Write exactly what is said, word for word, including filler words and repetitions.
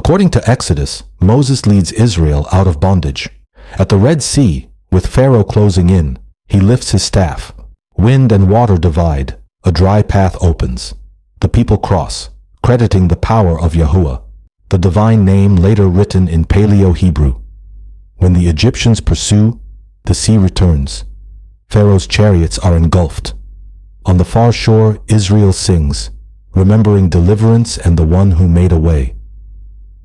According to Exodus, Moses leads Israel out of bondage. At the Red Sea, with Pharaoh closing in, he lifts his staff. Wind and water divide. A dry path opens. The people cross, crediting the power of Yahuwah, the divine name later written in Paleo-Hebrew. When the Egyptians pursue, the sea returns. Pharaoh's chariots are engulfed. On the far shore, Israel sings, remembering deliverance and the one who made a way.